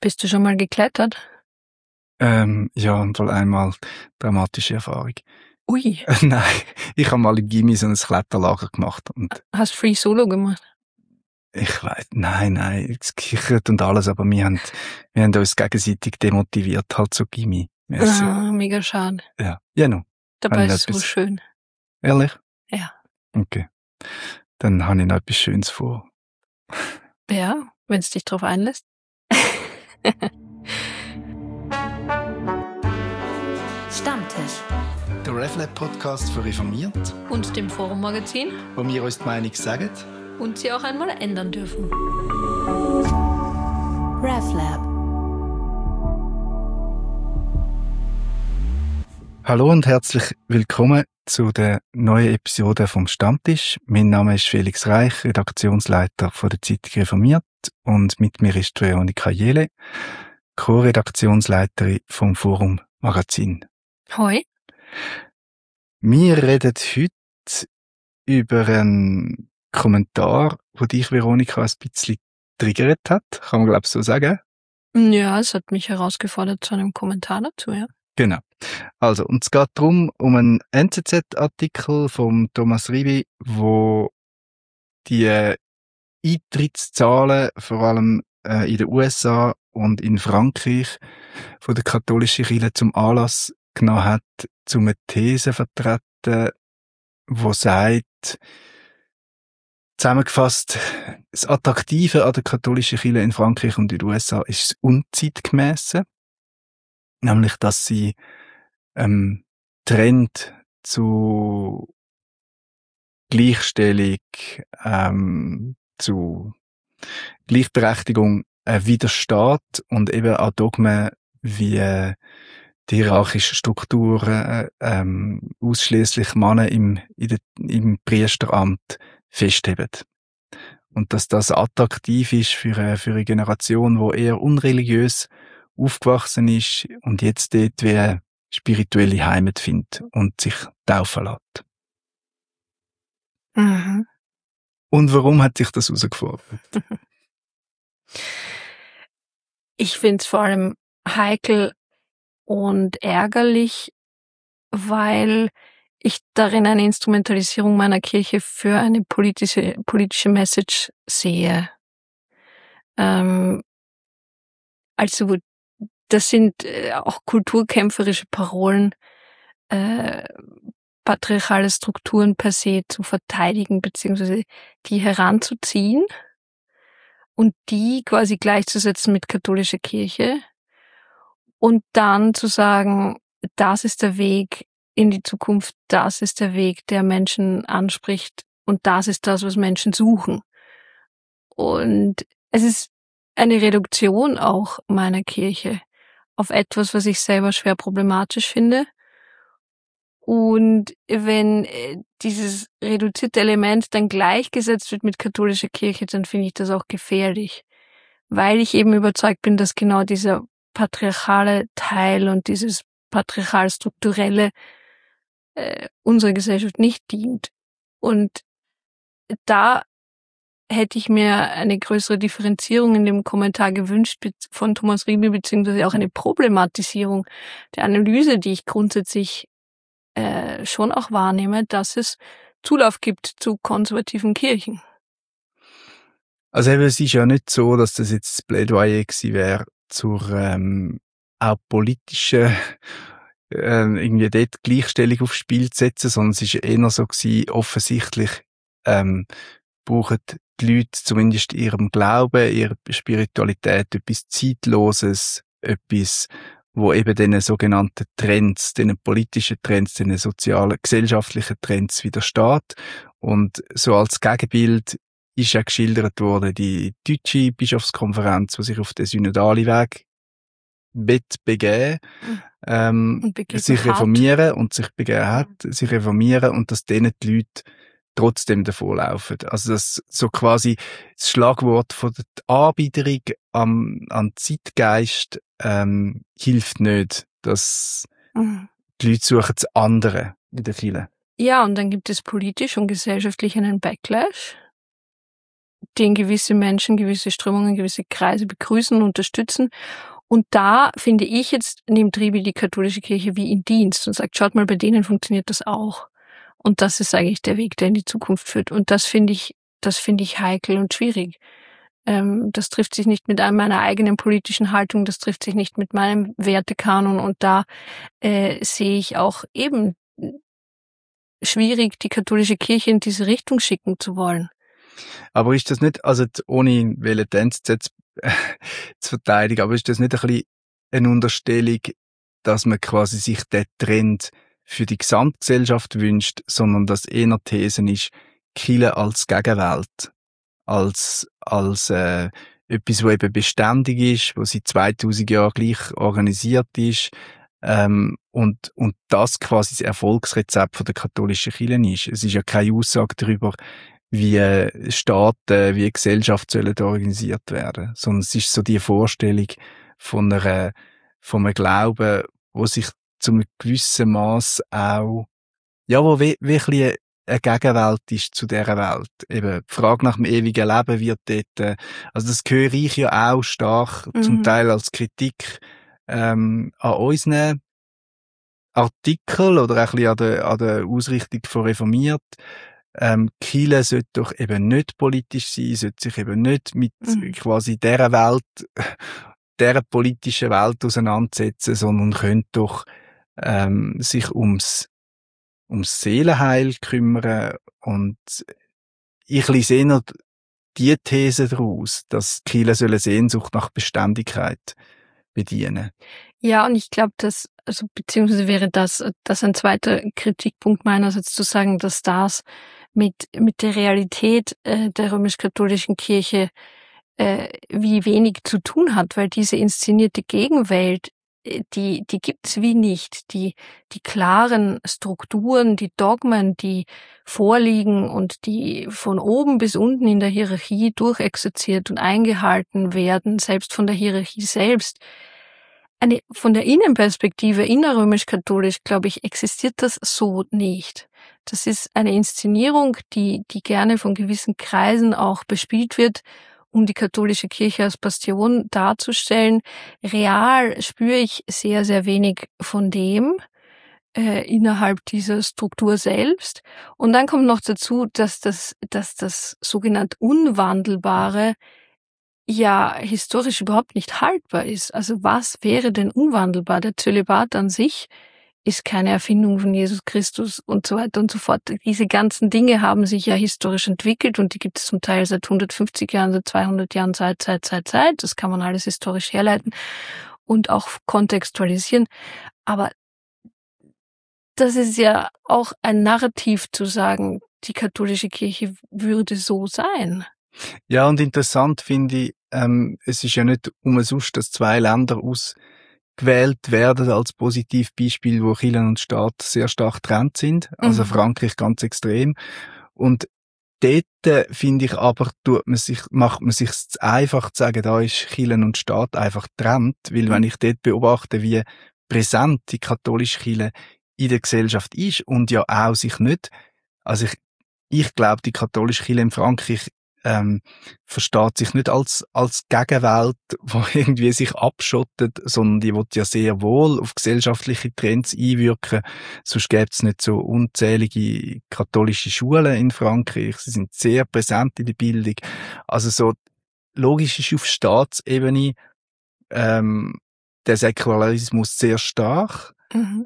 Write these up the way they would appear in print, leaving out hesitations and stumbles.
Bist du schon mal geklettert? Ja, und wohl einmal dramatische Erfahrung. Ui, Nein, ich habe mal im Gymi so ein Kletterlager gemacht und hast Free Solo gemacht? ich weiss, nein, es kichert und alles, aber wir haben uns gegenseitig demotiviert, halt so Gymi. Merci. Mega schade. Ja, genau. Dabei Habe ich ist es so etwas- schön. Ehrlich? Ja. Okay. Dann habe ich noch etwas Schönes vor. Ja, wenn es dich drauf einlässt. Stammtisch. Der RefLab-Podcast für Reformiert, Und dem Forum-Magazin. wo wir uns die Meinung sagen. Und sie auch einmal ändern dürfen. RefLab. Hallo und herzlich willkommen zu der neuen Episode vom Stammtisch. Mein Name ist Felix Reich, Redaktionsleiter von der Zeitung Reformiert, und mit mir ist Veronika Jele, Co-Redaktionsleiterin vom Forum Magazin. Hoi. Wir reden heute über einen Kommentar, der dich, Veronika, ein bisschen triggert hat. Kann man, glaube ich, so sagen. Ja, es hat mich herausgefordert zu einem Kommentar dazu, ja. Genau. Also, und es geht darum, um einen NZZ-Artikel von Thomas Riby, wo die Eintrittszahlen, vor allem in den USA und in Frankreich, von der katholischen Kirche zum Anlass genommen hat, um eine These zu vertreten, die sagt, zusammengefasst, das Attraktive an der katholischen Kirche in Frankreich und in den USA ist das Unzeitgemässe, nämlich, dass sie Trend zu Gleichstellung, zu Gleichberechtigung widersteht und eben an Dogmen wie die hierarchischen Strukturen, ausschließlich Männer im Priesteramt festheben. Und dass das attraktiv ist für eine Generation, die eher unreligiös aufgewachsen ist und jetzt dort wie spirituelle Heimat findet und sich taufen lässt. Mhm. Und warum hat sich das herausgefordert? Ich finde es vor allem heikel und ärgerlich, weil ich darin eine Instrumentalisierung meiner Kirche für eine politische Message sehe. Also das sind auch kulturkämpferische Parolen, patriarchale Strukturen per se zu verteidigen, beziehungsweise die heranzuziehen und die quasi gleichzusetzen mit katholischer Kirche und dann zu sagen, das ist der Weg in die Zukunft, das ist der Weg, der Menschen anspricht und das ist das, was Menschen suchen. Und es ist eine Reduktion auch meiner Kirche auf etwas, was ich selber schwer problematisch finde. Und wenn dieses reduzierte Element dann gleichgesetzt wird mit katholischer Kirche, dann finde ich das auch gefährlich. Weil ich eben überzeugt bin, dass genau dieser patriarchale Teil und dieses patriarchal-strukturelle unserer Gesellschaft nicht dient. Und da hätte ich mir eine größere Differenzierung in dem Kommentar gewünscht von Thomas Riby, beziehungsweise auch eine Problematisierung der Analyse, die ich grundsätzlich schon auch wahrnehme, dass es Zulauf gibt zu konservativen Kirchen. Also eben, es ist ja nicht so, dass das jetzt das Plädoyer gewesen wäre zur auch politischen irgendwie dort Gleichstellung aufs Spiel zu setzen, sondern es ist eher so gewesen, offensichtlich brauchen die Leute zumindest ihrem Glauben, ihrer Spiritualität etwas Zeitloses, etwas, wo eben diesen sogenannten Trends, diesen politischen Trends, diesen sozialen, gesellschaftlichen Trends widersteht. Und so als Gegenbild ist ja geschildert worden die deutsche Bischofskonferenz, die sich auf den synodalen Weg begeben, sich reformieren und sich begeben hat, sich reformieren und dass denen die Leute trotzdem davonlaufen. Also das so quasi das Schlagwort von der Anbiederung an Zeitgeist hilft nicht, dass die Leute suchen das andere in der Kirche. Ja, und dann gibt es politisch und gesellschaftlich einen Backlash, den gewisse Menschen, gewisse Strömungen, gewisse Kreise begrüßen und unterstützen. Und da finde ich jetzt, nimmt Ribi die katholische Kirche wie in Dienst und sagt, schaut mal, bei denen funktioniert das auch. Und das ist eigentlich der Weg, der in die Zukunft führt. Und das finde ich heikel und schwierig. Das trifft sich nicht mit meiner eigenen politischen Haltung, das trifft sich nicht mit meinem Wertekanon. Und da sehe ich auch eben schwierig, die katholische Kirche in diese Richtung schicken zu wollen. Aber ist das nicht, also ohne die NZZ zu verteidigen, aber ist das nicht ein bisschen eine Unterstellung, dass man quasi sich den Trend für die Gesamtgesellschaft wünscht, sondern dass eher die These ist, Kirche als Gegenwelt, als etwas, wo eben beständig ist, wo seit 2000 Jahren gleich organisiert ist, und das quasi das Erfolgsrezept von der katholischen Kirche ist. Es ist ja keine Aussage darüber, wie Staaten, wie Gesellschaft sollen organisiert werden, sondern es ist so die Vorstellung von einem Glauben, wo sich zu einem gewissen Maß auch, ja, wo wie ein bisschen eine Gegenwelt ist zu dieser Welt. Eben, die Frage nach dem ewigen Leben wird dort, also das höre ich ja auch stark, zum Teil als Kritik, an unseren Artikeln oder ein bisschen an der Ausrichtung von Reformiert. Kirche sollte doch eben nicht politisch sein, sollte sich eben nicht mit quasi dieser Welt, dieser politischen Welt auseinandersetzen, sondern könnte doch sich ums Seelenheil kümmern. Und ich lese eher die These daraus, dass Kirche soll eine Sehnsucht nach Beständigkeit bedienen. Ja, und ich glaube, beziehungsweise wäre das ein zweiter Kritikpunkt meinerseits zu sagen, dass das mit der Realität der römisch-katholischen Kirche wie wenig zu tun hat, weil diese inszenierte Gegenwelt, die gibt's wie nicht. Die klaren Strukturen, die Dogmen, die vorliegen und die von oben bis unten in der Hierarchie durchexerziert und eingehalten werden, selbst von der Hierarchie selbst. Von der Innenperspektive innerrömisch-katholisch, glaube ich, existiert das so nicht. Das ist eine Inszenierung, die gerne von gewissen Kreisen auch bespielt wird, um die katholische Kirche als Bastion darzustellen. Real spüre ich sehr, sehr wenig von dem innerhalb dieser Struktur selbst. Und dann kommt noch dazu, dass das sogenannt Unwandelbare ja historisch überhaupt nicht haltbar ist. Also was wäre denn unwandelbar? Der Zölibat an sich ist keine Erfindung von Jesus Christus und so weiter und so fort. Diese ganzen Dinge haben sich ja historisch entwickelt und die gibt es zum Teil seit 150 Jahren, seit 200 Jahren, seit. Das kann man alles historisch herleiten und auch kontextualisieren. Aber das ist ja auch ein Narrativ zu sagen, die katholische Kirche würde so sein. Ja, und interessant finde ich, es ist ja nicht umsonst, dass 2 Länder ausgewählt werden als Positivbeispiel, wo Kirche und Staat sehr stark getrennt sind. Also Frankreich ganz extrem. Und dort, finde ich aber, macht man sich einfach zu sagen, da ist Kirche und Staat einfach getrennt. Weil wenn ich dort beobachte, wie präsent die katholische Kirche in der Gesellschaft ist und ja auch sich nicht, also ich glaube, die katholische Kirche in Frankreich versteht sich nicht als Gegenwelt, die irgendwie sich abschottet, sondern die will ja sehr wohl auf gesellschaftliche Trends einwirken. Sonst gäbe es nicht so unzählige katholische Schulen in Frankreich. Sie sind sehr präsent in der Bildung. Also so logisch ist auf Staatsebene der Säkularismus sehr stark,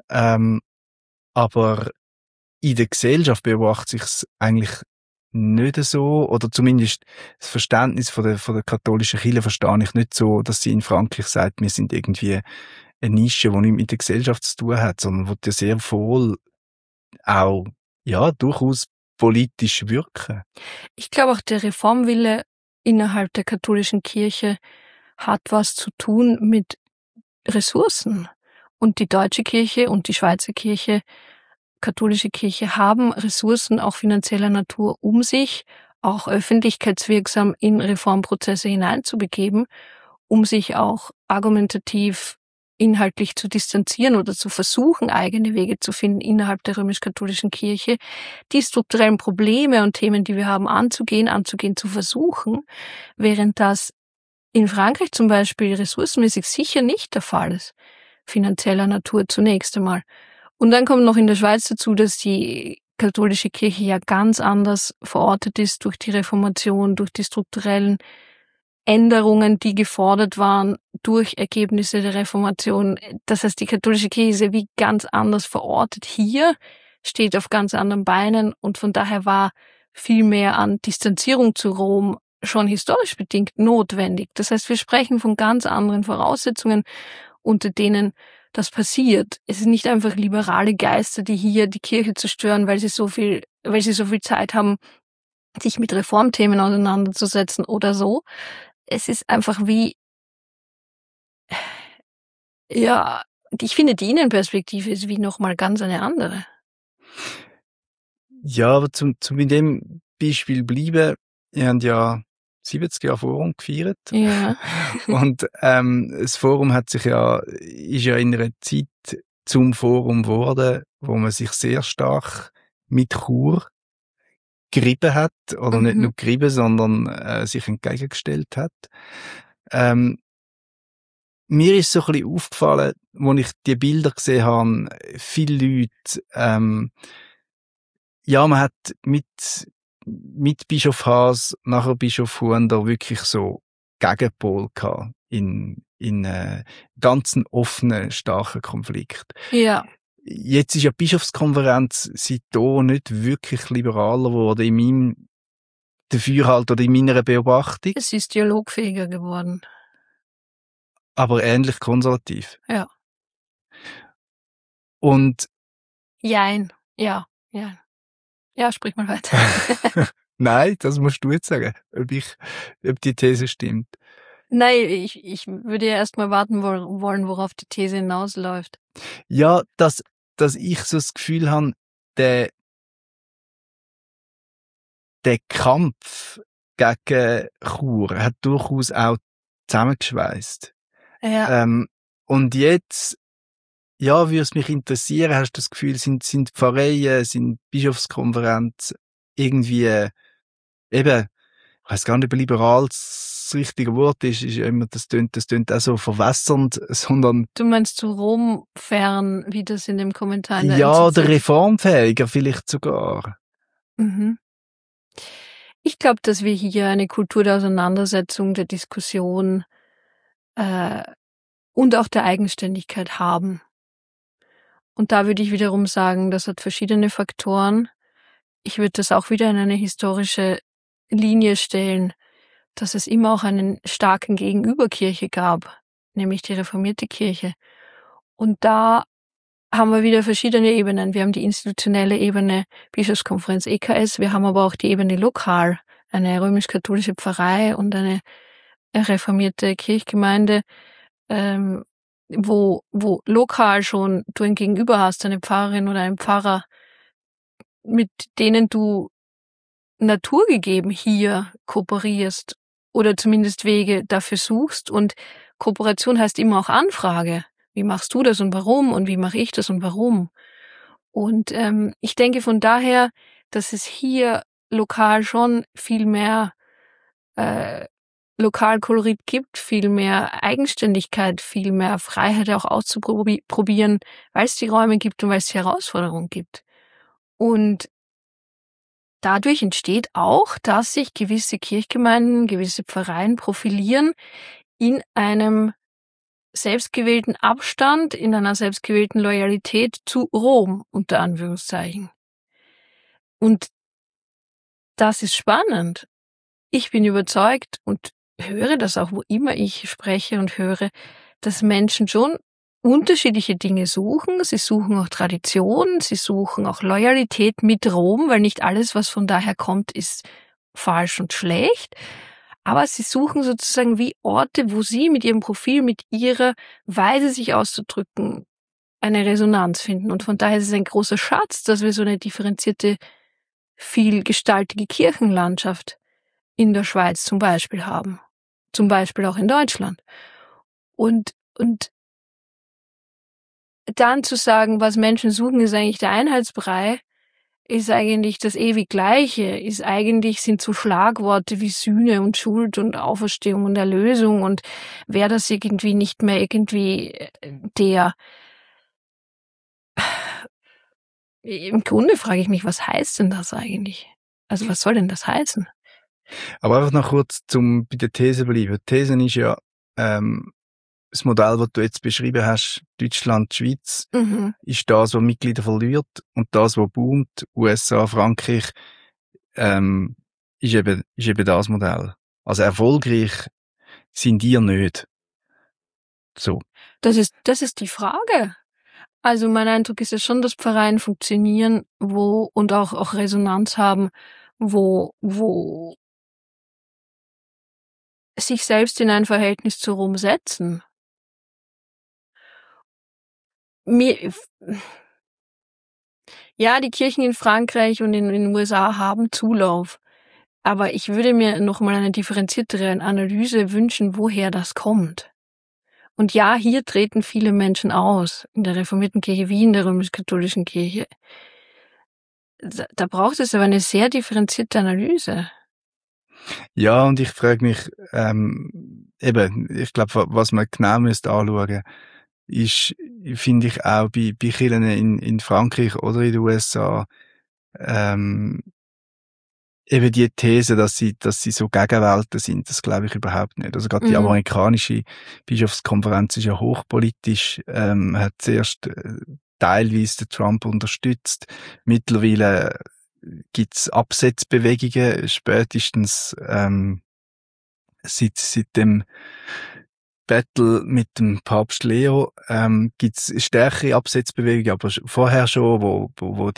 aber in der Gesellschaft beobachtet sich es eigentlich nicht so, oder zumindest das Verständnis von der katholischen Kirche verstehe ich nicht so, dass sie in Frankreich sagt, wir sind irgendwie eine Nische, die nichts mit der Gesellschaft zu tun hat, sondern wird ja sehr wohl auch, ja, durchaus politisch wirken. Ich glaube auch, der Reformwille innerhalb der katholischen Kirche hat was zu tun mit Ressourcen. Und die deutsche Kirche und die Schweizer Kirche, katholische Kirche, haben Ressourcen auch finanzieller Natur, um sich auch öffentlichkeitswirksam in Reformprozesse hineinzubegeben, um sich auch argumentativ inhaltlich zu distanzieren oder zu versuchen, eigene Wege zu finden innerhalb der römisch-katholischen Kirche, die strukturellen Probleme und Themen, die wir haben, anzugehen zu versuchen, während das in Frankreich zum Beispiel ressourcenmäßig sicher nicht der Fall ist. Finanzieller Natur zunächst einmal. Und dann kommt noch in der Schweiz dazu, dass die katholische Kirche ja ganz anders verortet ist durch die Reformation, durch die strukturellen Änderungen, die gefordert waren durch Ergebnisse der Reformation. Das heißt, die katholische Kirche ist ja wie ganz anders verortet hier, steht auf ganz anderen Beinen und von daher war viel mehr an Distanzierung zu Rom schon historisch bedingt notwendig. Das heißt, wir sprechen von ganz anderen Voraussetzungen, unter denen das passiert. Es ist nicht einfach liberale Geister, die hier die Kirche zerstören, weil sie so viel Zeit haben, sich mit Reformthemen auseinanderzusetzen oder so. Es ist einfach ich finde, die Innenperspektive ist wie nochmal ganz eine andere. Ja, aber zum in dem Beispiel bleiben, wir haben ja 70 Jahre Forum gefeiert. Ja. Und das Forum ist ja in einer Zeit zum Forum geworden, wo man sich sehr stark mit Chur gerieben hat, oder nicht nur gerieben, sondern sich entgegengestellt hat. Mir ist so ein bisschen aufgefallen, als ich die Bilder gesehen habe, viele Leute, man hat mit Bischof Haas, nachher Bischof Huender wirklich so Gegenpol gehabt in ganz offenen, starken Konflikt. Ja. Jetzt ist ja die Bischofskonferenz seitdem nicht wirklich liberaler geworden in meinem Dafürhalten oder in meiner Beobachtung. Es ist dialogfähiger geworden. Aber ähnlich konservativ. Ja. Und Jein. Ja. Ja, sprich mal weiter. Nein, das musst du jetzt sagen, ob die These stimmt. Nein, ich würde ja erst mal warten wollen, worauf die These hinausläuft. Ja, dass ich so das Gefühl habe, der Kampf gegen Chur hat durchaus auch zusammengeschweißt. Ja. Und jetzt, ja, würde es mich interessieren, hast du das Gefühl, sind Pfarreien, sind Bischofskonferenz irgendwie, eben, ich weiss gar nicht, ob liberal das richtige Wort ist ja immer, das tönt auch so verwässernd, sondern... Du meinst zu Rom fern, wie das in dem Kommentar in der Ja, NZZ? oder reformfähiger vielleicht sogar. Mhm. Ich glaube, dass wir hier eine Kultur der Auseinandersetzung, der Diskussion und auch der Eigenständigkeit haben. Und da würde ich wiederum sagen, das hat verschiedene Faktoren. Ich würde das auch wieder in eine historische Linie stellen, dass es immer auch einen starken Gegenüberkirche gab, nämlich die reformierte Kirche. Und da haben wir wieder verschiedene Ebenen. Wir haben die institutionelle Ebene, Bischofskonferenz EKS, wir haben aber auch die Ebene lokal, eine römisch-katholische Pfarrei und eine reformierte Kirchgemeinde, wo lokal schon du ein Gegenüber hast, eine Pfarrerin oder einen Pfarrer, mit denen du naturgegeben hier kooperierst oder zumindest Wege dafür suchst. Und Kooperation heißt immer auch Anfrage. Wie machst du das und warum? Und wie mache ich das und warum? Und ich denke von daher, dass es hier lokal schon viel mehr Lokalkolorit gibt, viel mehr Eigenständigkeit, viel mehr Freiheit auch auszuprobieren, weil es die Räume gibt und weil es die Herausforderungen gibt. Und dadurch entsteht auch, dass sich gewisse Kirchgemeinden, gewisse Pfarreien profilieren in einem selbstgewählten Abstand, in einer selbstgewählten Loyalität zu Rom, unter Anführungszeichen. Und das ist spannend. Ich bin überzeugt und höre das auch, wo immer ich spreche und höre, dass Menschen schon unterschiedliche Dinge suchen. Sie suchen auch Tradition, sie suchen auch Loyalität mit Rom, weil nicht alles, was von daher kommt, ist falsch und schlecht. Aber sie suchen sozusagen wie Orte, wo sie mit ihrem Profil, mit ihrer Weise, sich auszudrücken, eine Resonanz finden. Und von daher ist es ein großer Schatz, dass wir so eine differenzierte, vielgestaltige Kirchenlandschaft in der Schweiz zum Beispiel haben. Zum Beispiel auch in Deutschland. Und dann zu sagen, was Menschen suchen, ist eigentlich der Einheitsbrei, ist eigentlich das ewig Gleiche, sind so Schlagworte wie Sühne und Schuld und Auferstehung und Erlösung und wäre das irgendwie nicht mehr irgendwie der. Im Grunde frage ich mich, was heißt denn das eigentlich? Also was soll denn das heißen? Aber einfach noch kurz bei der These bleiben. Die These ist ja, das Modell, das du jetzt beschrieben hast, Deutschland, Schweiz, ist das, was Mitglieder verliert, und das, was boomt, USA, Frankreich, ist eben das Modell. Also erfolgreich sind die nicht. So. Das ist die Frage. Also mein Eindruck ist ja schon, dass Pfarreien funktionieren, und auch Resonanz haben, wo sich selbst in ein Verhältnis zu Rom setzen. Ja, die Kirchen in Frankreich und in den USA haben Zulauf. Aber ich würde mir noch mal eine differenziertere Analyse wünschen, woher das kommt. Und ja, hier treten viele Menschen aus, in der reformierten Kirche wie in der römisch-katholischen Kirche. Da braucht es aber eine sehr differenzierte Analyse. Ja, und ich frage mich, ich glaube, was man genau müsste anschauen, ist, finde ich auch bei Kirchen in Frankreich oder in den USA, eben die These, dass sie so Gegenwelten sind, das glaube ich überhaupt nicht. Also gerade die amerikanische Bischofskonferenz ist ja hochpolitisch, hat zuerst teilweise den Trump unterstützt. Mittlerweile gibt's Absetzbewegungen, spätestens seit dem Battle mit dem Papst Leo gibt's stärkere Absetzbewegungen, aber vorher schon, wo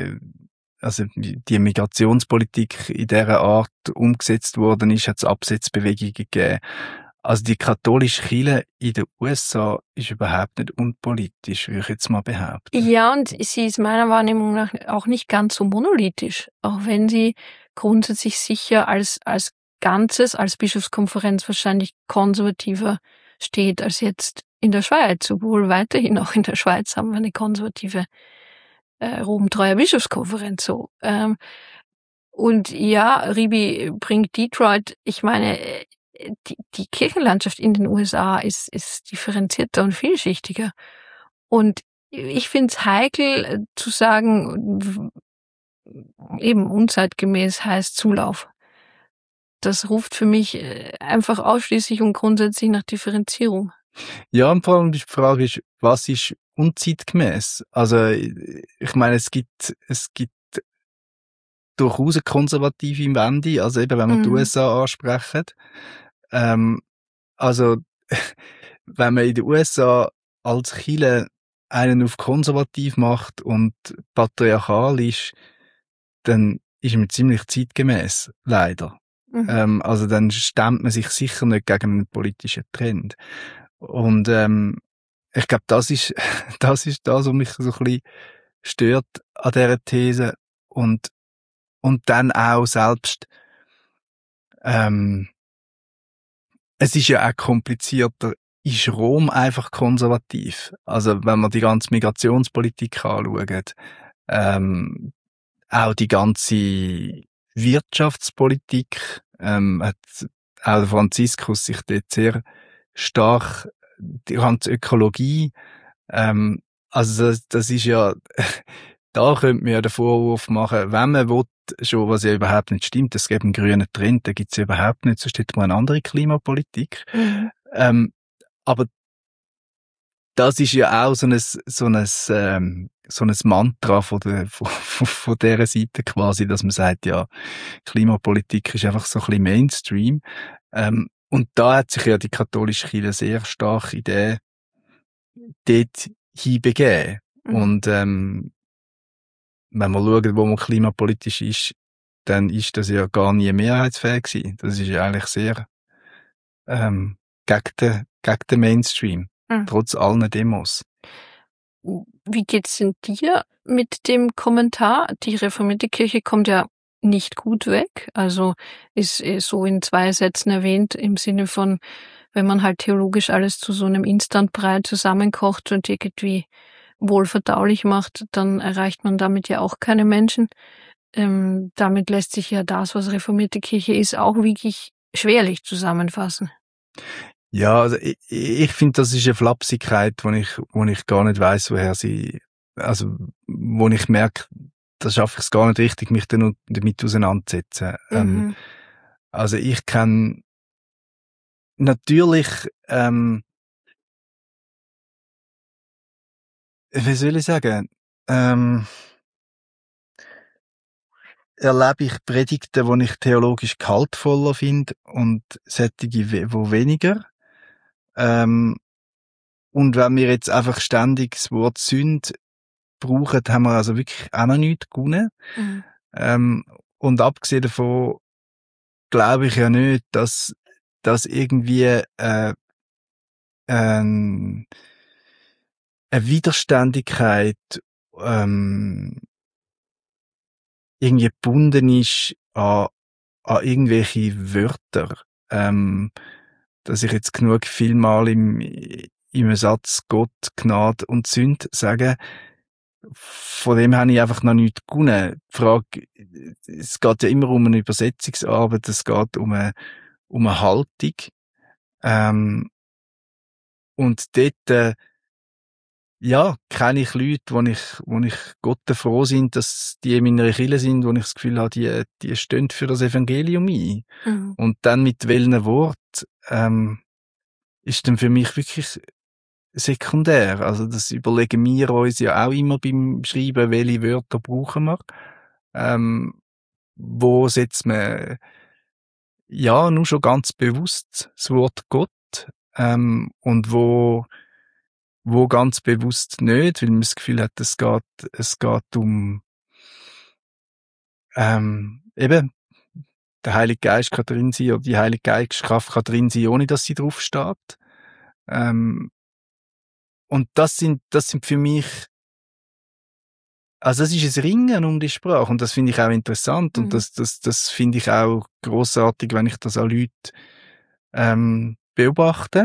die Migrationspolitik in dieser Art umgesetzt worden ist, hat es Absetzbewegungen gegeben. Also die katholische Kirche in den USA ist überhaupt nicht unpolitisch, würde ich jetzt mal behaupten. Ja, und sie ist meiner Wahrnehmung nach auch nicht ganz so monolithisch, auch wenn sie grundsätzlich sicher als Ganzes, als Bischofskonferenz wahrscheinlich konservativer steht als jetzt in der Schweiz, obwohl weiterhin auch in der Schweiz haben wir eine konservative Rom-treue Bischofskonferenz so. Und ja, Ribi bringt Detroit, ich meine, die Kirchenlandschaft in den USA ist differenzierter und vielschichtiger. Und ich finde es heikel zu sagen, eben unzeitgemäß heißt Zulauf. Das ruft für mich einfach ausschließlich und grundsätzlich nach Differenzierung. Ja, und vor allem die Frage ist, was ist unzeitgemäß? Also, ich meine, es gibt durchaus eine konservative Wende, also eben, wenn wir die USA ansprechen. Also, wenn man in den USA als Kirche einen auf konservativ macht und patriarchal ist, dann ist man ziemlich zeitgemäß, leider. Also dann stemmt man sich sicher nicht gegen einen politischen Trend. Und ich glaube, das ist das, was mich so ein bisschen stört an dieser These. Und dann auch selbst, es ist ja auch komplizierter, ist Rom einfach konservativ? Also wenn man die ganze Migrationspolitik anschaut, auch die ganze Wirtschaftspolitik, hat auch der Franziskus sich dort sehr stark, die ganze Ökologie, also das ist ja, da könnte man ja den Vorwurf machen, wenn man will, schon, was ja überhaupt nicht stimmt, es gibt einen grünen Trend, den gibt's ja überhaupt nicht, sonst hätte man eine andere Klimapolitik. Aber das ist ja auch so ein Mantra von dieser Seite quasi, dass man sagt, ja, Klimapolitik ist einfach so ein bisschen Mainstream. Und da hat sich ja die katholische Kirche sehr stark dort hinbegeben. Und wenn man schaut, wo man klimapolitisch ist, dann ist das ja gar nie mehrheitsfähig gewesen. Das ist ja eigentlich sehr gegen den Mainstream, trotz allen Demos. Wie geht's denn dir mit dem Kommentar? Die reformierte Kirche kommt ja nicht gut weg, also ist so in 2 Sätzen erwähnt, im Sinne von, wenn man halt theologisch alles zu so einem Instantbrei zusammenkocht und irgendwie wohlverdaulich macht, dann erreicht man damit ja auch keine Menschen. Damit lässt sich ja das, was reformierte Kirche ist, auch wirklich schwerlich zusammenfassen. Ja, also ich finde, das ist eine Flapsigkeit, wo ich gar nicht weiss, woher sie, also wo ich merke, da schaffe ich es gar nicht richtig, mich dann damit auseinanderzusetzen. Also ich kenne natürlich, wie soll ich sagen, erlebe ich Predigten, die ich theologisch gehaltvoller finde und solche, wo weniger. Und wenn wir jetzt einfach ständig das Wort Sünde brauchen, haben wir also wirklich auch noch nichts gewonnen. Und abgesehen davon glaube ich ja nicht, dass irgendwie eine Widerständigkeit irgendwie gebunden ist an irgendwelche Wörter. Dass ich jetzt genug vielmal im Satz Gott, Gnade und Sünde sage, von dem habe ich einfach noch nichts gewonnen. Die Frage, es geht ja immer um eine Übersetzungsarbeit, es geht um eine Haltung. Und dort, ja, kenne ich Leute, wo ich Gott froh sind, dass die in meiner Kirche sind, wo ich das Gefühl habe, die stehen für das Evangelium ein. Und dann mit welchen Wort, ist dann für mich wirklich sekundär. Also das überlegen wir uns ja auch immer beim Schreiben, welche Wörter brauchen wir. Wo setzt man ja nur schon ganz bewusst das Wort Gott, und wo ganz bewusst nicht, weil man das Gefühl hat, es geht um eben der Heilige Geist kann drin sein oder die Heilige Geistkraft kann drin sein, ohne dass sie drauf steht. Und das sind für mich, also das ist ein Ringen um die Sprache und das finde ich auch interessant und das finde ich auch grossartig, wenn ich das an Leuten beobachte.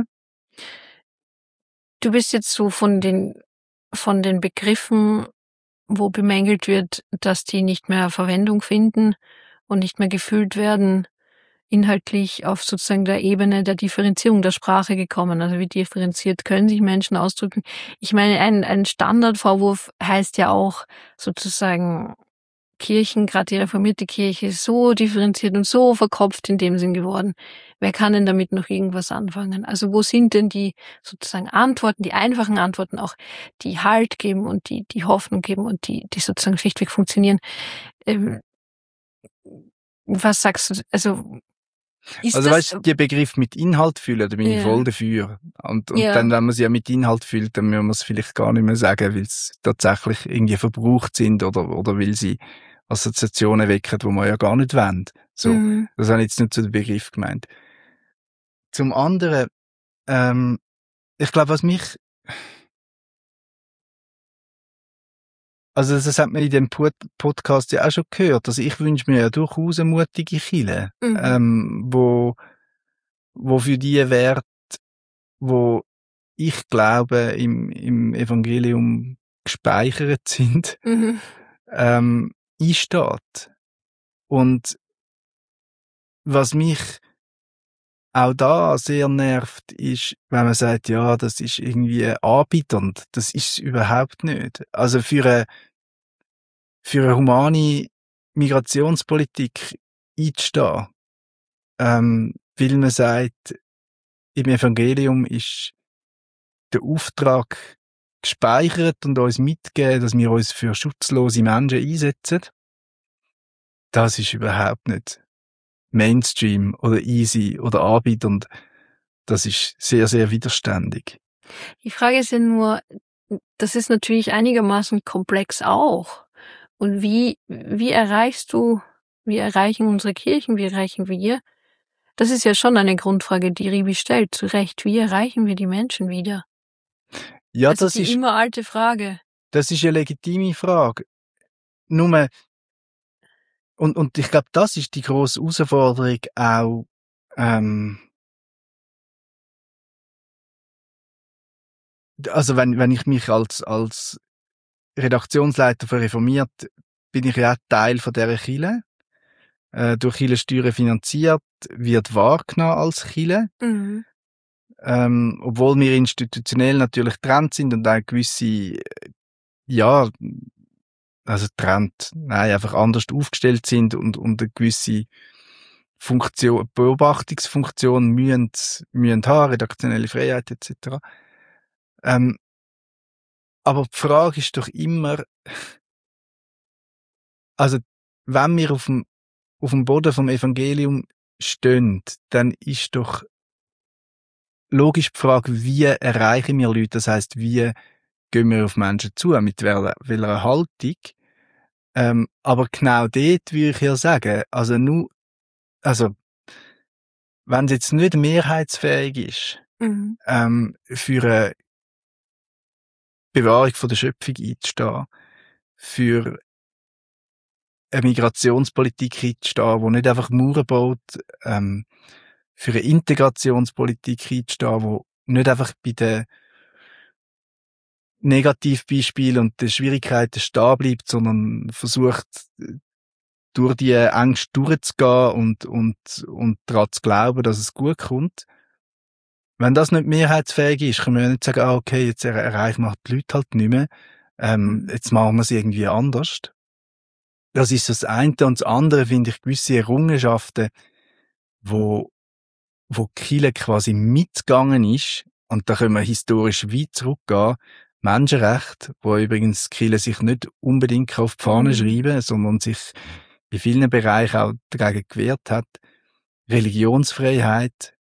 Du bist jetzt so von den Begriffen, wo bemängelt wird, dass die nicht mehr Verwendung finden und nicht mehr gefühlt werden, inhaltlich auf sozusagen der Ebene der Differenzierung der Sprache gekommen. Also wie differenziert können sich Menschen ausdrücken? Ich meine, ein Standardvorwurf heißt ja auch sozusagen, Kirchen, gerade die reformierte Kirche, ist so differenziert und so verkopft in dem Sinn geworden. Wer kann denn damit noch irgendwas anfangen? Also wo sind denn die sozusagen Antworten, die einfachen Antworten auch, die Halt geben und die Hoffnung geben und die sozusagen schlichtweg funktionieren? Was sagst du? Also weißt du, der Begriff mit Inhalt füllen, da bin ich voll dafür. Und dann, wenn man sie ja mit Inhalt füllt, dann müssen wir es vielleicht gar nicht mehr sagen, weil es tatsächlich irgendwie verbraucht sind oder weil sie Assoziationen wecken, die man ja gar nicht wollen. So. Das habe ich jetzt nicht zu dem Begriff gemeint. Zum anderen, ich glaube, was mich, also das hat man in dem Podcast ja auch schon gehört. Also ich wünsche mir ja durchaus eine mutige Kirche, wo für die Werte, wo ich glaube im Evangelium gespeichert sind, einsteht. Und was mich auch da sehr nervt, ist, wenn man sagt, ja, das ist irgendwie anbietend. Das ist es überhaupt nicht. Also für eine humane Migrationspolitik einzustehen, weil man sagt, im Evangelium ist der Auftrag gespeichert und uns mitgeben, dass wir uns für schutzlose Menschen einsetzen. Das ist überhaupt nicht Mainstream oder easy oder anbietend. Das ist sehr, sehr widerständig. Die Frage ist ja nur, das ist natürlich einigermaßen komplex auch. Und wie erreichen unsere Kirchen, wie erreichen wir? Das ist ja schon eine Grundfrage, die Ribi stellt, zu Recht. Wie erreichen wir die Menschen wieder? Ja, also das die ist immer alte Frage. Das ist eine legitime Frage. Nur, und ich glaube, das ist die grosse Herausforderung auch, also wenn ich mich als Redaktionsleiter für Reformiert, bin ich ja auch Teil von dieser Kirche. Durch Kirchensteuern finanziert, wird wahrgenommen als Kirche. Mhm. Obwohl wir institutionell natürlich getrennt sind und auch gewisse, ja, also getrennt, nein, einfach anders aufgestellt sind und eine gewisse Funktion, Beobachtungsfunktion müssen haben, redaktionelle Freiheit etc. Aber die Frage ist doch immer, also wenn wir auf dem Boden vom Evangelium stehen, dann ist doch logisch die Frage, wie erreichen wir Leute? Das heisst, wie gehen wir auf Menschen zu? Mit welcher Haltung? Aber genau dort würde ich ja sagen, also wenn es jetzt nicht mehrheitsfähig ist, für eine Bewahrung von der Schöpfung einzustehen, für eine Migrationspolitik einzustehen, die nicht einfach Mauern baut, für eine Integrationspolitik einzustehen, die nicht einfach bei den Negativbeispielen und den Schwierigkeiten stehen bleibt, sondern versucht, durch die Ängste durchzugehen und daran zu glauben, dass es gut kommt. Wenn das nicht mehrheitsfähig ist, können wir ja nicht sagen, okay, jetzt erreichen wir die Leute halt nicht mehr, jetzt machen wir es irgendwie anders. Das ist das eine. Und das andere finde ich gewisse Errungenschaften, wo die Kirche quasi mitgegangen ist, und da können wir historisch weit zurückgehen, Menschenrechte, wo übrigens die Kirche sich nicht unbedingt auf die Fahne schreiben, sondern sich in vielen Bereichen auch dagegen gewehrt hat. Religionsfreiheit,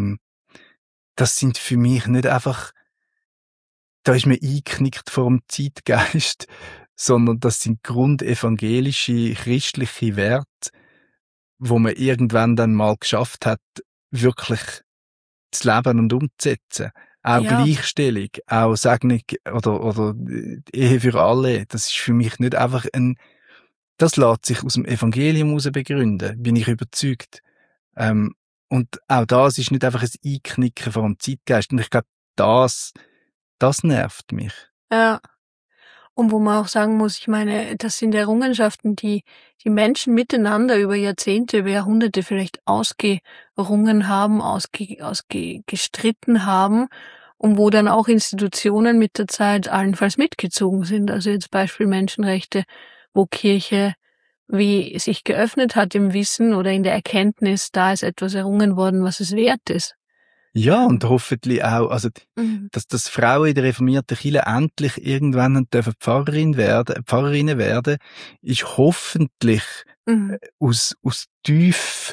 das sind für mich nicht einfach, da ist man eingeknickt vor dem Zeitgeist, sondern das sind grundevangelische, christliche Werte, wo man irgendwann dann mal geschafft hat, wirklich zu leben und umzusetzen. Auch Ja. Gleichstellung, auch Segnung oder Ehe für alle. Das ist für mich nicht einfach das lässt sich aus dem Evangelium heraus begründen, bin ich überzeugt. Und auch das ist nicht einfach ein Einknicken vor dem Zeitgeist. Und ich glaube, das nervt mich. Ja. Und wo man auch sagen muss, ich meine, das sind Errungenschaften, die die Menschen miteinander über Jahrzehnte, über Jahrhunderte vielleicht ausgerungen haben, gestritten haben und wo dann auch Institutionen mit der Zeit allenfalls mitgezogen sind. Also jetzt Beispiel Menschenrechte, wo Kirche wie sich geöffnet hat im Wissen oder in der Erkenntnis, da ist etwas errungen worden, was es wert ist. Ja, und hoffentlich auch, also, dass Frauen in der reformierten Kirche endlich irgendwann dürfen Pfarrerinnen werden, ist hoffentlich aus tief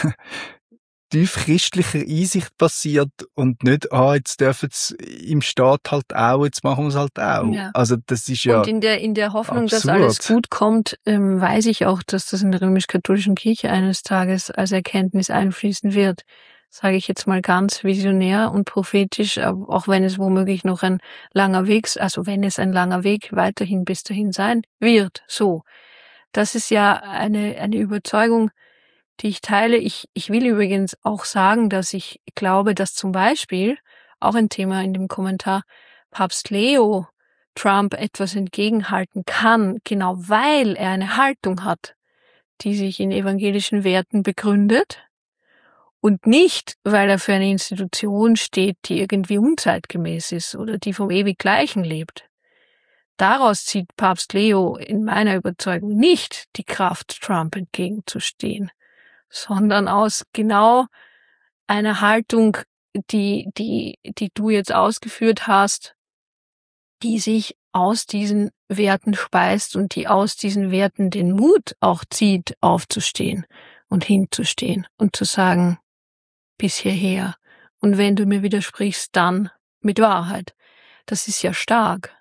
christlicher Einsicht passiert und nicht, jetzt dürfen es im Staat halt auch, jetzt machen wir es halt auch. Ja. Also, das ist ja Und in der Hoffnung, absurd. dass alles gut kommt, weiß ich auch, dass das in der römisch-katholischen Kirche eines Tages als Erkenntnis einfließen wird. Sage ich jetzt mal ganz visionär und prophetisch, auch wenn es womöglich noch ein langer Weg, also wenn es ein langer Weg weiterhin bis dahin sein wird, so. Das ist ja eine Überzeugung, die ich teile. Ich will übrigens auch sagen, dass ich glaube, dass zum Beispiel, auch ein Thema in dem Kommentar, Papst Leo Trump etwas entgegenhalten kann, genau weil er eine Haltung hat, die sich in evangelischen Werten begründet und nicht, weil er für eine Institution steht, die irgendwie unzeitgemäß ist oder die vom ewig Gleichen lebt. Daraus zieht Papst Leo in meiner Überzeugung nicht die Kraft, Trump entgegenzustehen, sondern aus genau einer Haltung, die du jetzt ausgeführt hast, die sich aus diesen Werten speist und die aus diesen Werten den Mut auch zieht, aufzustehen und hinzustehen und zu sagen, bis hierher. Und wenn du mir widersprichst, dann mit Wahrheit. Das ist ja stark.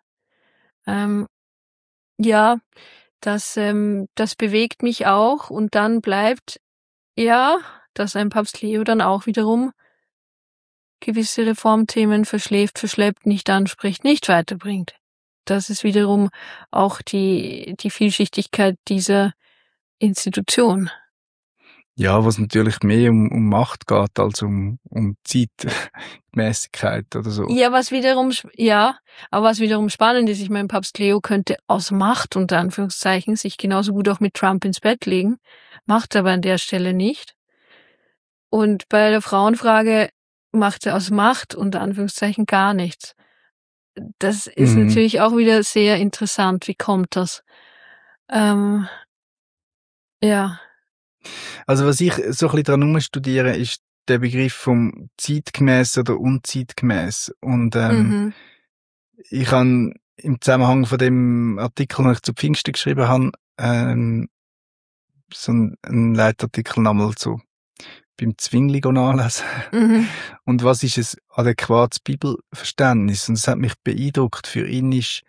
Ja, das bewegt mich auch. Und dann bleibt, ja, dass ein Papst Leo dann auch wiederum gewisse Reformthemen verschleppt, nicht anspricht, nicht weiterbringt. Das ist wiederum auch die Vielschichtigkeit dieser Institution. Ja, was natürlich mehr um Macht geht als um Zeitmäßigkeit oder so. Ja, aber was wiederum spannend ist, ich meine, Papst Leo könnte aus Macht, unter Anführungszeichen, sich genauso gut auch mit Trump ins Bett legen, macht aber an der Stelle nicht. Und bei der Frauenfrage macht er aus Macht, unter Anführungszeichen, gar nichts. Das ist natürlich auch wieder sehr interessant. Wie kommt das? Ja. Also was ich so ein bisschen dran umstudiere, ist der Begriff vom zeitgemäß oder unzeitgemäß. Und ich habe im Zusammenhang von dem Artikel, den ich zu Pfingsten geschrieben habe, so einen Leitartikel nochmal so beim Zwingli nachlesen. Und was ist ein adäquates Bibelverständnis? Und es hat mich beeindruckt. Für ihn ist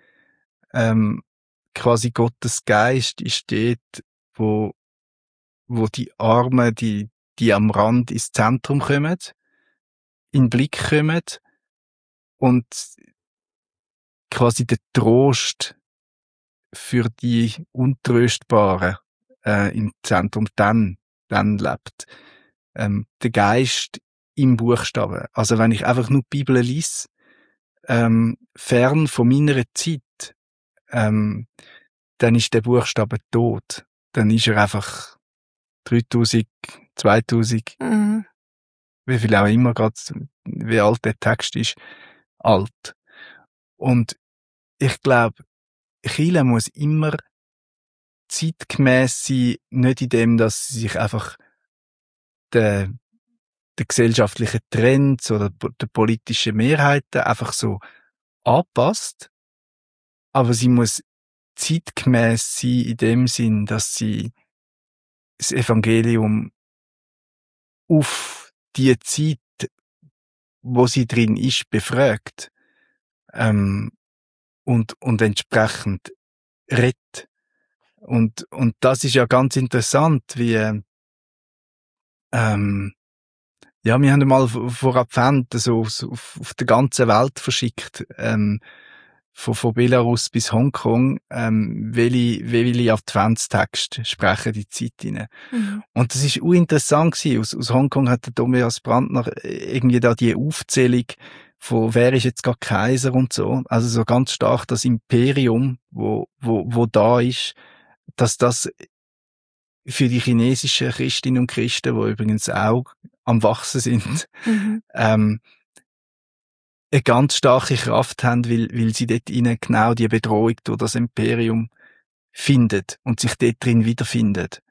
quasi Gottes Geist ist dort, wo die Armen, die am Rand ins Zentrum kommen, in den Blick kommen und quasi der Trost für die Untröstbaren im Zentrum dann lebt. Der Geist im Buchstaben. Also wenn ich einfach nur die Bibel lese, fern von meiner Zeit, dann ist der Buchstabe tot. Dann ist er einfach 3000, 2000, wie viel auch immer gerade, wie alt der Text ist, alt. Und ich glaube, Kirche muss immer zeitgemäss sein, nicht in dem, dass sie sich einfach der gesellschaftlichen Trends oder der politischen Mehrheiten einfach so anpasst, aber sie muss zeitgemäss sein in dem Sinn, dass sie das Evangelium auf die Zeit, wo sie drin ist, befragt und entsprechend redet. Und das ist ja ganz interessant, wie ja, wir haben mal vor Advent so auf der ganzen Welt verschickt, von Belarus bis Hongkong, welche Adventstexte sprechen die Zeit rein. Und das ist interessant gewesen. Aus Hongkong hat der Tobias Brandner irgendwie da die Aufzählung von wer ist jetzt gerade Kaiser und so. Also so ganz stark das Imperium, wo da ist, dass das für die chinesischen Christinnen und Christen, die übrigens auch am Wachsen sind, eine ganz starke Kraft haben, weil sie dort ihnen genau die Bedrohung durch das Imperium findet und sich dort drin wiederfindet.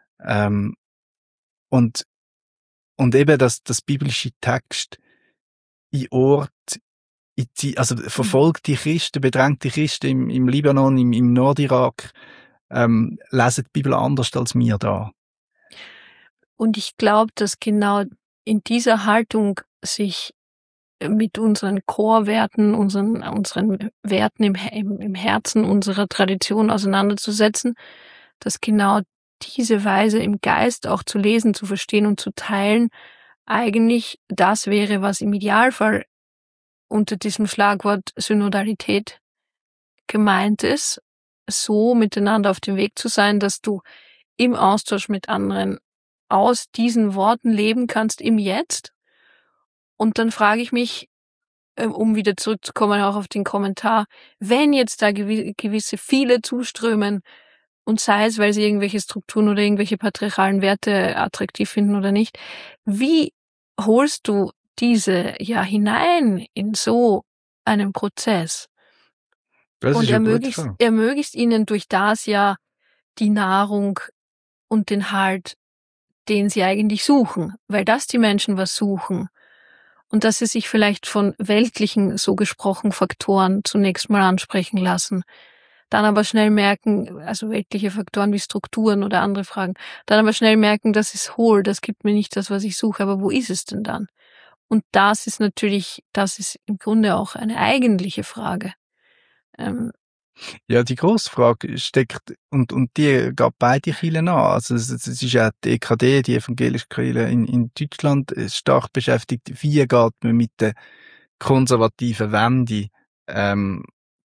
Und eben das biblische Text in Ort, also verfolgte Christen, bedrängte Christen im Libanon, im Nordirak, lesen die Bibel anders als wir da. Und ich glaube, dass genau in dieser Haltung sich mit unseren Core-Werten, unseren Werten im Herzen unserer Tradition auseinanderzusetzen, dass genau diese Weise im Geist auch zu lesen, zu verstehen und zu teilen, eigentlich das wäre, was im Idealfall unter diesem Schlagwort Synodalität gemeint ist, so miteinander auf dem Weg zu sein, dass du im Austausch mit anderen aus diesen Worten leben kannst im Jetzt. Und dann frage ich mich, um wieder zurückzukommen auch auf den Kommentar, wenn jetzt da gewisse viele zuströmen und sei es, weil sie irgendwelche Strukturen oder irgendwelche patriarchalen Werte attraktiv finden oder nicht, wie holst du diese ja hinein in so einen Prozess? Und ermöglichst ihnen durch das ja die Nahrung und den Halt, den sie eigentlich suchen, weil das die Menschen was suchen. Und dass sie sich vielleicht von weltlichen, so gesprochen, Faktoren zunächst mal ansprechen lassen, dann aber schnell merken, also weltliche Faktoren wie Strukturen oder andere Fragen, dann aber schnell merken, das ist hohl, das gibt mir nicht das, was ich suche, aber wo ist es denn dann? Und das ist im Grunde auch eine eigentliche Frage. Ja, die grosse Frage steckt, und die geht beide Kirchen an. Also, es ist ja die EKD, die evangelische Kirche in Deutschland, stark beschäftigt. Wie geht man mit der konservativen Wende,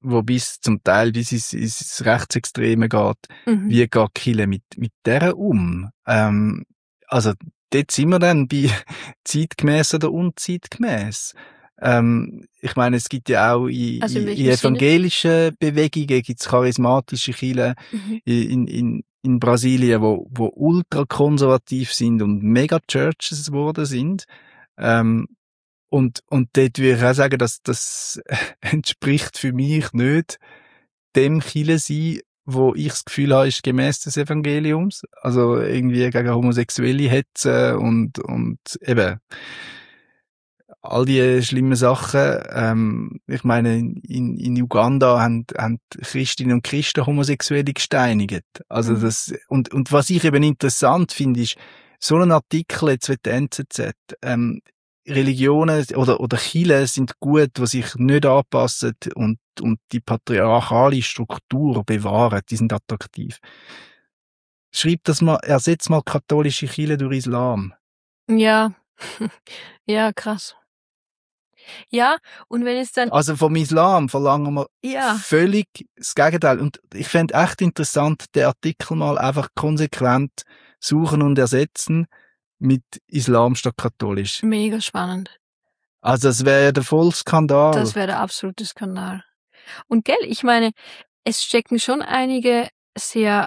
wo bis zum Teil bis ins Rechtsextreme geht. Wie geht die Kirche mit der um? Also, dort sind wir dann bei zeitgemäß oder unzeitgemäß. Ich meine, es gibt ja auch in evangelischen Bewegungen gibt's charismatische Kirchen in Brasilien, wo ultrakonservativ sind und Mega-Churches geworden sind. Und dort würde ich auch sagen, dass das entspricht für mich nicht dem Kirche sein, wo ich das Gefühl habe, ist gemäss des Evangeliums. Also irgendwie gegen Homosexuelle hetzen und eben all die schlimmen Sachen. Ich meine, in Uganda haben Christinnen und Christen Homosexuelle gesteinigt. Also das, und was ich eben interessant finde, ist, so ein Artikel jetzt wie die NZZ, Religionen oder Kirchen sind gut, die sich nicht anpassen und die patriarchale Struktur bewahren, die sind attraktiv. Schreibt das mal, ersetzt mal katholische Kirche durch Islam. Ja. Ja, krass. Ja, und wenn es dann... Also vom Islam verlangen wir völlig das Gegenteil. Und ich fände echt interessant, den Artikel mal einfach konsequent suchen und ersetzen mit Islam statt katholisch. Mega spannend. Also das wäre der Vollskandal. Das wäre der absolute Skandal. Und gell, ich meine, es stecken schon einige sehr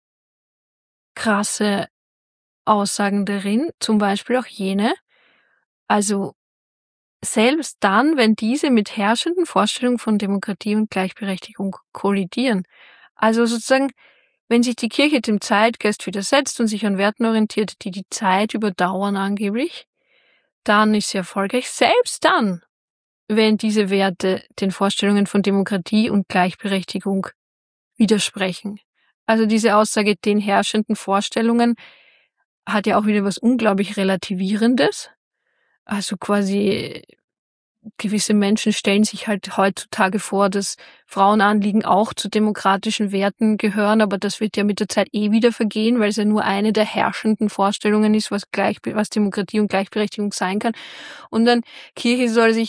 krasse Aussagen darin, zum Beispiel auch jene, also selbst dann, wenn diese mit herrschenden Vorstellungen von Demokratie und Gleichberechtigung kollidieren. Also sozusagen, wenn sich die Kirche dem Zeitgeist widersetzt und sich an Werten orientiert, die die Zeit überdauern angeblich, dann ist sie erfolgreich. Selbst dann, wenn diese Werte den Vorstellungen von Demokratie und Gleichberechtigung widersprechen. Also diese Aussage, den herrschenden Vorstellungen, hat ja auch wieder was unglaublich Relativierendes. Also quasi gewisse Menschen stellen sich halt heutzutage vor, dass Frauenanliegen auch zu demokratischen Werten gehören, aber das wird ja mit der Zeit wieder vergehen, weil es ja nur eine der herrschenden Vorstellungen ist, was Demokratie und Gleichberechtigung sein kann. Und dann Kirche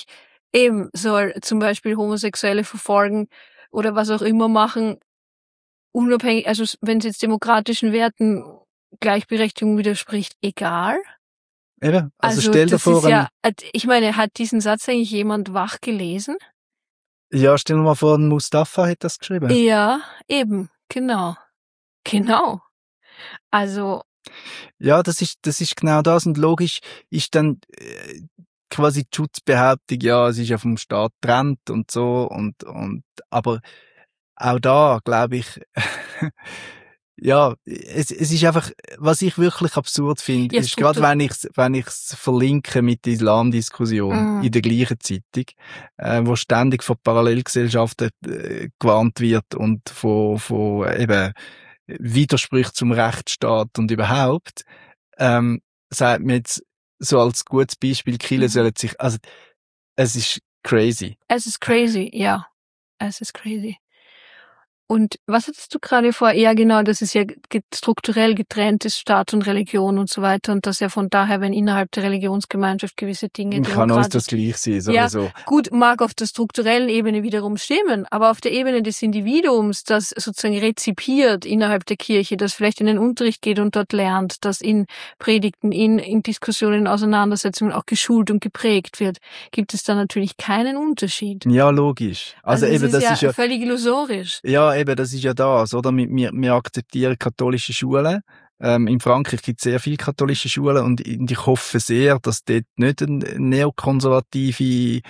soll zum Beispiel Homosexuelle verfolgen oder was auch immer machen, unabhängig, also wenn es jetzt demokratischen Werten Gleichberechtigung widerspricht, egal. Eben, also stell dir vor, ich meine, hat diesen Satz eigentlich jemand wach gelesen? Ja, stell dir mal vor, Mustafa hat das geschrieben. Ja, eben, genau. Genau. Also. Ja, das ist genau das und logisch ist dann quasi die Schutzbehauptung, ja, es ist ja vom Staat getrennt und so aber auch da, glaube ich, ja, es ist einfach, was ich wirklich absurd finde, ist gerade wenn ich's verlinke mit der Islamdiskussion in der gleichen Zeitung, wo ständig von Parallelgesellschaften gewarnt wird und von eben Widersprüche zum Rechtsstaat und überhaupt, sagt mir jetzt so als gutes Beispiel, Kirche sollen sich, also es ist crazy. Es ist crazy, ja. Es ist crazy. Und was hattest du gerade vor? Ja, genau, dass es ja strukturell getrennt ist, Staat und Religion und so weiter. Und dass ja von daher, wenn innerhalb der Religionsgemeinschaft gewisse Dinge kann uns das gleich sein, sowieso. Ja, gut, mag auf der strukturellen Ebene wiederum stimmen, aber auf der Ebene des Individuums, das sozusagen rezipiert innerhalb der Kirche, das vielleicht in den Unterricht geht und dort lernt, das in Predigten, in Diskussionen, in Auseinandersetzungen auch geschult und geprägt wird, gibt es da natürlich keinen Unterschied. Ja, logisch. Also eben, das ist ja völlig illusorisch. Ja, eben, das ist ja das, oder? Wir akzeptieren katholische Schulen. In Frankreich gibt es sehr viele katholische Schulen und ich hoffe sehr, dass dort nicht eine neokonservative,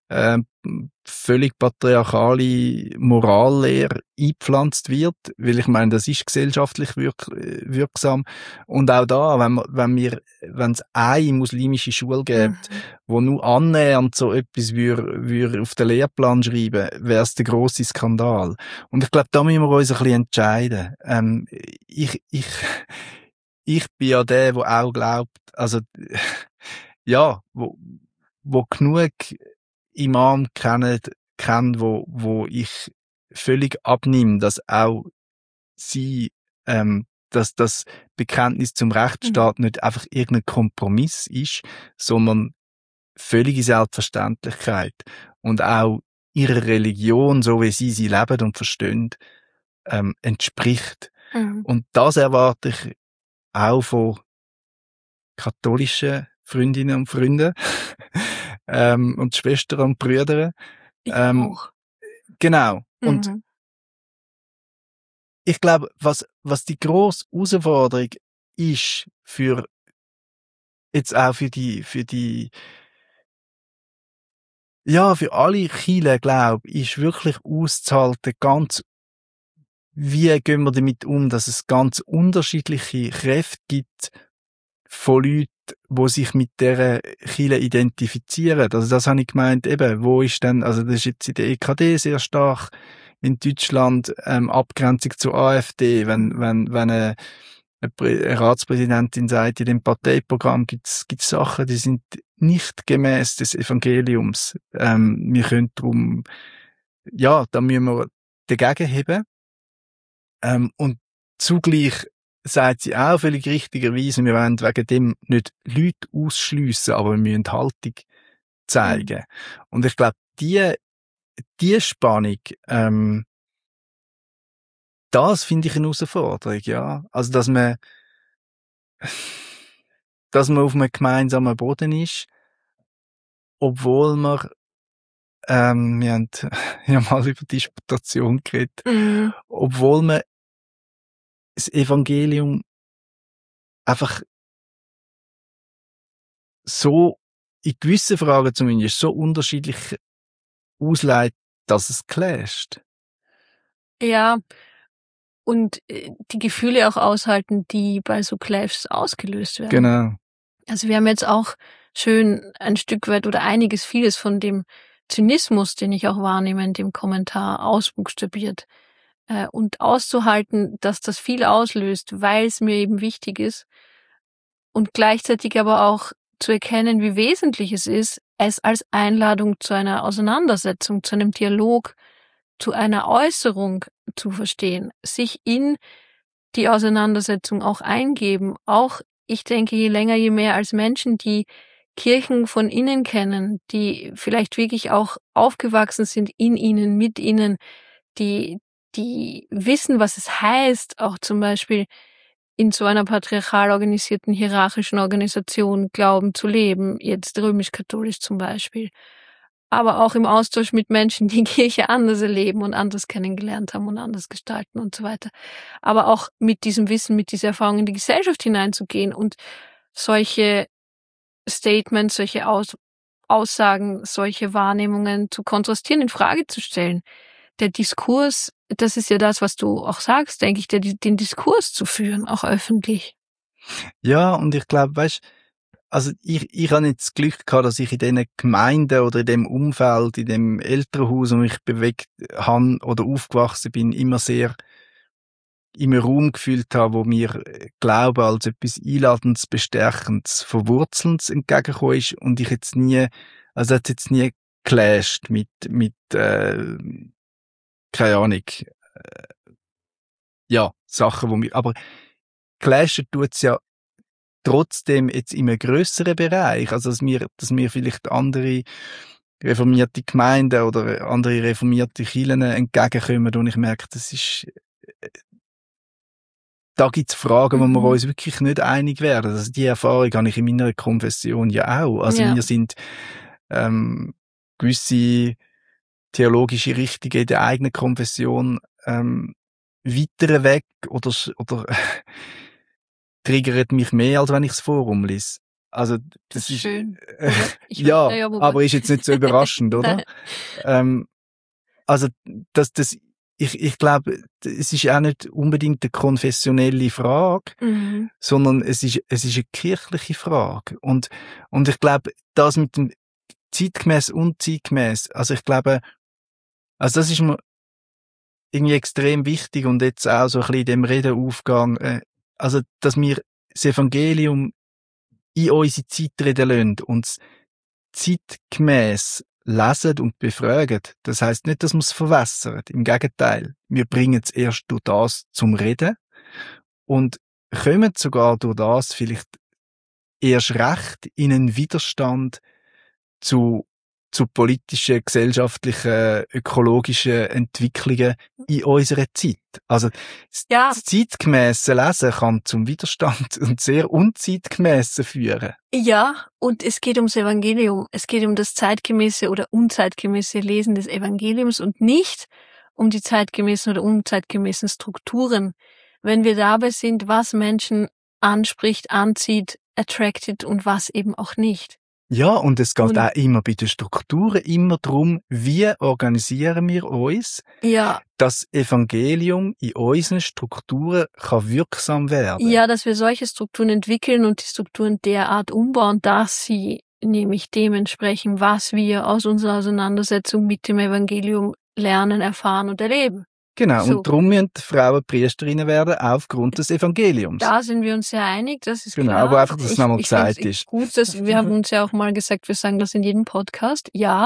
völlig patriarchale Morallehre eingepflanzt wird, weil ich meine, das ist gesellschaftlich wirksam. Und auch da, wenn es eine muslimische Schule gibt, wo nur annähernd so etwas würde auf den Lehrplan schreiben, wäre es der grosse Skandal. Und ich glaube, da müssen wir uns ein bisschen entscheiden. Ich bin ja der auch glaubt, also, ja, wo genug Imam kennt, wo ich völlig abnehme, dass auch sie, dass das Bekenntnis zum Rechtsstaat nicht einfach irgendein Kompromiss ist, sondern völlige Selbstverständlichkeit. Und auch ihrer Religion, so wie sie leben und verstehen, entspricht. Und das erwarte ich auch von katholischen Freundinnen und Freunden und Schwestern und Brüder. Ich auch. Genau. Und ich glaube, was die grosse Herausforderung ist für alle Kirchen, glaube ich, ist wirklich auszuhalten, wie gehen wir damit um, dass es ganz unterschiedliche Kräfte gibt von Leuten, die sich mit dieser Kirche identifizieren. Also das habe ich gemeint, eben, wo ist denn, also das ist jetzt in der EKD sehr stark, in Deutschland Abgrenzung zur AfD, wenn eine Ratspräsidentin sagt, in dem Parteiprogramm gibt's Sachen, die sind nicht gemäß des Evangeliums. Wir können darum, da müssen wir dagegen heben. Und zugleich sagt sie auch völlig richtigerweise, wir wollen wegen dem nicht Leute ausschliessen, aber wir müssen Haltung zeigen. Und ich glaube, die Spannung, das finde ich eine Herausforderung, ja. Also, dass man auf einem gemeinsamen Boden ist, obwohl wir haben ja mal über Disputation geredet, obwohl man das Evangelium einfach so, in gewissen Fragen zumindest, so unterschiedlich ausleitet, dass es clasht. Ja, und die Gefühle auch aushalten, die bei so Clashs ausgelöst werden. Genau. Also wir haben jetzt auch schön ein Stück weit oder vieles von dem Zynismus, den ich auch wahrnehme in dem Kommentar, ausbuchstabiert. Und auszuhalten, dass das viel auslöst, weil es mir eben wichtig ist. Und gleichzeitig aber auch zu erkennen, wie wesentlich es ist, es als Einladung zu einer Auseinandersetzung, zu einem Dialog, zu einer Äußerung zu verstehen, sich in die Auseinandersetzung auch eingeben. Auch, ich denke, je länger, je mehr als Menschen, die Kirchen von innen kennen, die vielleicht wirklich auch aufgewachsen sind in ihnen, mit ihnen, die wissen, was es heißt, auch zum Beispiel in so einer patriarchal organisierten, hierarchischen Organisation Glauben zu leben, jetzt römisch-katholisch zum Beispiel. Aber auch im Austausch mit Menschen, die Kirche anders erleben und anders kennengelernt haben und anders gestalten und so weiter. Aber auch mit diesem Wissen, mit dieser Erfahrung in die Gesellschaft hineinzugehen und solche Statements, solche Aussagen, solche Wahrnehmungen zu kontrastieren, in Frage zu stellen. Der Diskurs, das ist ja das, was du auch sagst, denke ich, den Diskurs zu führen, auch öffentlich. Ja, und ich glaube, weißt, also ich habe jetzt das Glück gehabt, dass ich in diesen Gemeinden oder in dem Umfeld, in dem Elternhaus, wo ich bewegt habe oder aufgewachsen bin, immer sehr im Raum gefühlt habe, wo mir Glaube als etwas Einladendes, Bestärkendes, Verwurzelndes entgegengekommen ist und ich jetzt nie, also hat jetzt nie clasht mit keine Ahnung, Sachen, wo mir, aber clashen tut's ja trotzdem jetzt in einem grösseren Bereich, also dass mir vielleicht andere reformierte Gemeinden oder andere reformierte Kirchen entgegenkommen und ich merke, da gibt's Fragen, wo wir uns wirklich nicht einig werden. Also die Erfahrung habe ich in meiner Konfession ja auch. Also wir sind gewisse theologische Richtungen in der eigenen Konfession weiter weg oder triggert mich mehr, als wenn ich das Forum lese. Also das ist schön. ja, aber ist jetzt nicht so überraschend, oder? Also ich glaube, es ist auch nicht unbedingt eine konfessionelle Frage, sondern es ist eine kirchliche Frage. Und ich glaube, das mit dem zeitgemäß, unzeitgemäß, also ich glaube, also das ist mir irgendwie extrem wichtig und jetzt auch so ein bisschen in dem Redenaufgang, also dass wir das Evangelium in unsere Zeit reden lassen und zeitgemäß lesen und befragen. Das heisst nicht, dass wir es verwässern. Im Gegenteil. Wir bringen es erst durch das zum Reden und kommen sogar durch das vielleicht erst recht in einen Widerstand zu zu politischen, gesellschaftlichen, ökologischen Entwicklungen in unserer Zeit. Also das zeitgemässe Lesen kann zum Widerstand und sehr unzeitgemässen führen. Ja, und es geht ums Evangelium. Es geht um das zeitgemäße oder unzeitgemäße Lesen des Evangeliums und nicht um die zeitgemäßen oder unzeitgemäßen Strukturen. Wenn wir dabei sind, was Menschen anspricht, anzieht, attracted und was eben auch nicht. Ja, und es geht auch immer bei den Strukturen immer darum, wie organisieren wir uns, dass Evangelium in unseren Strukturen kann wirksam werden. Ja, dass wir solche Strukturen entwickeln und die Strukturen derart umbauen, dass sie nämlich dementsprechend, was wir aus unserer Auseinandersetzung mit dem Evangelium lernen, erfahren und erleben. Genau, so. Und darum müssen Frauen Priesterinnen werden, aufgrund des Evangeliums. Da sind wir uns sehr einig, das ist genau, klar. Aber einfach, dass es nochmal gesagt ist. Gut, dass wir haben uns ja auch mal gesagt, wir sagen das in jedem Podcast. Ja.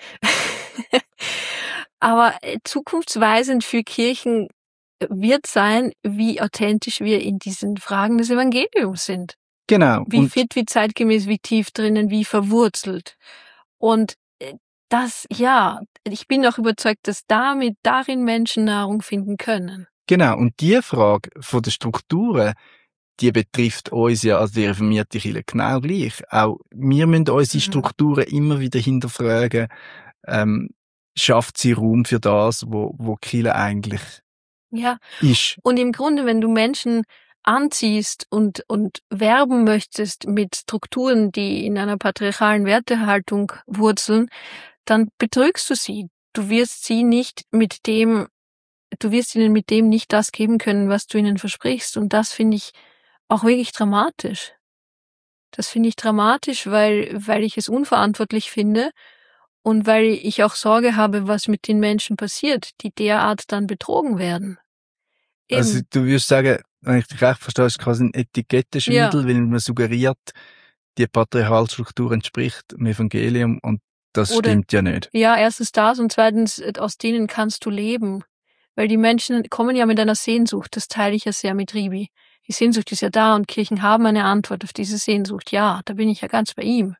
Aber zukunftsweisend für Kirchen wird sein, wie authentisch wir in diesen Fragen des Evangeliums sind. Genau. Wie fit, wie zeitgemäß, wie tief drinnen, wie verwurzelt. Und das, ich bin auch überzeugt, dass darin Menschen Nahrung finden können. Genau, und die Frage von den Strukturen, die betrifft uns ja als die reformierte Kirche genau gleich. Auch wir müssen unsere Strukturen immer wieder hinterfragen, schafft sie Raum für das, wo die Kirche eigentlich ist. Und im Grunde, wenn du Menschen anziehst und werben möchtest mit Strukturen, die in einer patriarchalen Wertehaltung wurzeln, dann betrügst du sie. Du wirst ihnen mit dem nicht das geben können, was du ihnen versprichst. Und das finde ich auch wirklich dramatisch. Das finde ich dramatisch, weil ich es unverantwortlich finde und weil ich auch Sorge habe, was mit den Menschen passiert, die derart dann betrogen werden. Eben. Also du würdest sagen, wenn ich dich recht verstehe, ist quasi ein Etikettenschwindel, weil man suggeriert, die Patriarchalstruktur entspricht dem Evangelium und das stimmt ja nicht. Ja, erstens das und zweitens, aus denen kannst du leben. Weil die Menschen kommen ja mit einer Sehnsucht, das teile ich ja sehr mit Ribi. Die Sehnsucht ist ja da und Kirchen haben eine Antwort auf diese Sehnsucht. Ja, da bin ich ja ganz bei ihm.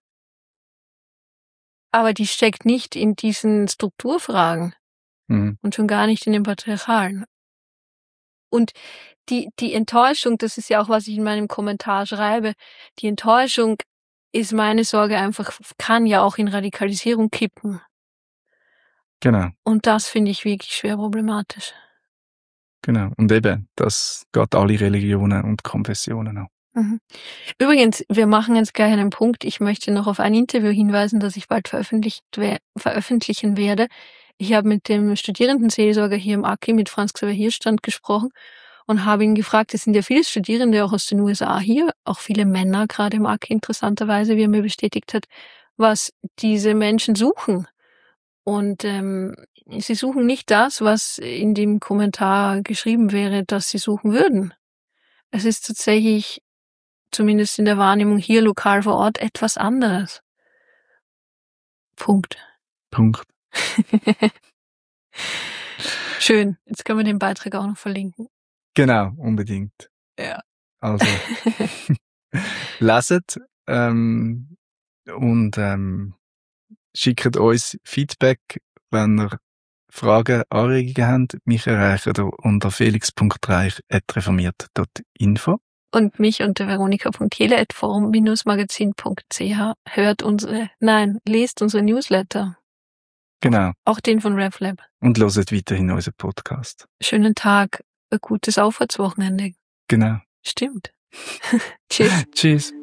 Aber die steckt nicht in diesen Strukturfragen und schon gar nicht in den Patriarchalen. Und die Enttäuschung, das ist ja auch, was ich in meinem Kommentar schreibe, die Enttäuschung ist meine Sorge einfach, kann ja auch in Radikalisierung kippen. Genau. Und das finde ich wirklich schwer problematisch. Genau. Und eben, das geht alle Religionen und Konfessionen an. Übrigens, wir machen jetzt gleich einen Punkt. Ich möchte noch auf ein Interview hinweisen, das ich bald veröffentlichen werde. Ich habe mit dem Studierendenseelsorger hier im AKI, mit Franz Xaver Hirschstand, gesprochen und habe ihn gefragt, es sind ja viele Studierende auch aus den USA hier, auch viele Männer gerade im AKI interessanterweise, wie er mir bestätigt hat, was diese Menschen suchen. Und sie suchen nicht das, was in dem Kommentar geschrieben wäre, dass sie suchen würden. Es ist tatsächlich, zumindest in der Wahrnehmung hier lokal vor Ort, etwas anderes. Punkt. Schön. Jetzt können wir den Beitrag auch noch verlinken. Genau, unbedingt. Ja. Also, leset und schickt uns Feedback, wenn ihr Fragen, Anregungen habt. Mich erreichen unter felix.reich@reformiert.info. Und mich unter veronika.kehle@forum-magazin.ch. Lest unsere Newsletter. Genau. Auch den von RevLab. Und hört weiterhin unseren Podcast. Schönen Tag, ein gutes Aufwärtswochenende. Genau. Stimmt. Tschüss. Tschüss.